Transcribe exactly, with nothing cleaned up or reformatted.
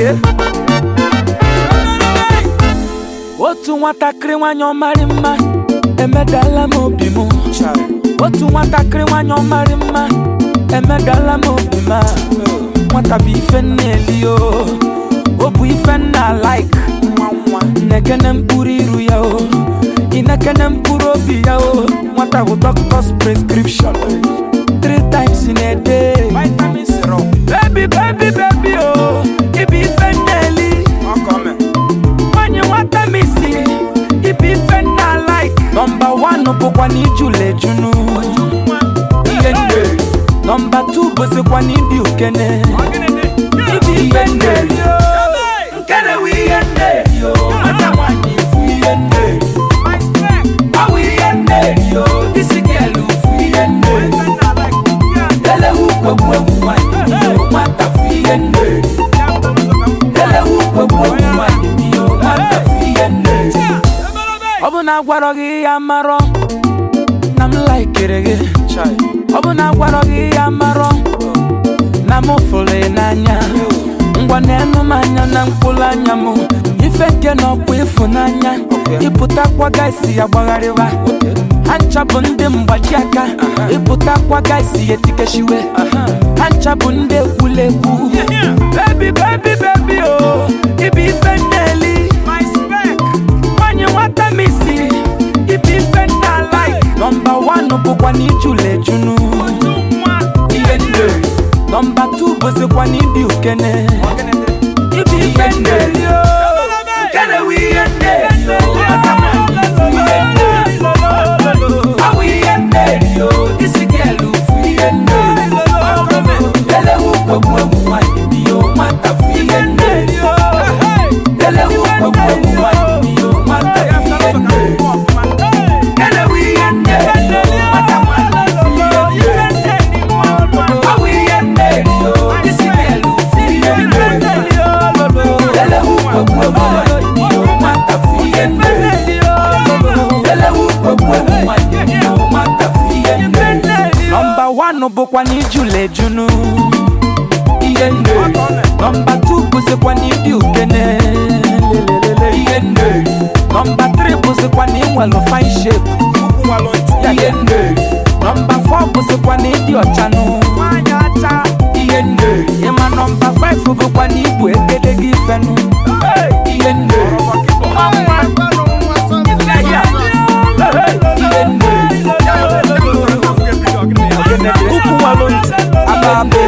Otu nwatakịrị nwanyị ọmarị mma emedala m obi m. Otu nwatakịrị nwanyị ọmarị mma emedala m obi m. Nwata bụ ife na-eli o, o bụ ife na like. Nekene mkpụrụ iru ya o, inekene mkpụrụ obi ya o. Nwata bụ doctor's prescription three times in a day. Vitamin syrup. Baby, baby, baby oh, ibi ife na-eli. Nwanyị nwata misi, ibi ife na like. Number one bụkwa n'ijule junu. Ihe nne. Number two bụzikwa n'idi ukene. Ibi ife na-eli o, nkene wi ihe na-eli o. Nwata nwanyị ifu ihe na-eli. Awu ihe na-eli o, isi gelu fu ihe na-eli. Ele ukwe kwe nwanyị o, nwata fu ihe na-eli. Ele ukwe kwe nwanyị o, nwata fu ihe na-eli. Ọ bụ na agwara gị ya marọ na m laikere gị. Ọ bụ na agwara gị ya marọ na m fụrụ n'anya. Ngwa na-enu m anya na mkpụrụ anya m. Ife nke na ọkwa ịfụnanya. Ịpụtakwa gaisi ya gbagharịwa. Ha ncha bụ ndị mgbaji aka. Ịpụtakwa gaisi ya etikeshiwe. Ha ncha bụ ndị ekwulegwu. Baby, baby, baby oh, ibi ife na-eli. Nwanyị nwata misi, ibi ife na like. Number one bụkwa n'ijule junu. Ihe nne. Number two bụzikwa n'idi ukene. Ibi ife na-eli o, nkene wi ihe na-eli o. Awu ihe na-eli o, isi gelu fu ihe na-eli. Ele ukwe kwe nwanyị o, nwata fu ihe na-eli. Ele ukwe kwe nwanyị o, nwata fu ihe na-eli. Ele wi ihe na-eli o, nwata nwanyị fu ihe na-eli. Awu ihe na-eli o, isi gelu fu ihe na-eli. Ele ukwe kwe nwanyị o, nwata fu ihe na-eli. Ele ukwe kwe nwanyị o, nwata fu ihe na-eli. Number one bụkwa n'ijule junu. Ihe nne. Number two bụzikwa n'idi ukene. Ihe nne. Number three bụzikwa n'inwelu fine shape. Ihe nne. Number four bụzikwa n'idi ọchanụ. Ihe nne. Ịma number five bụkwa n'ibu egedege ifenu. Ihe nne. Ihe nne. Ukwu walonti. Ababe.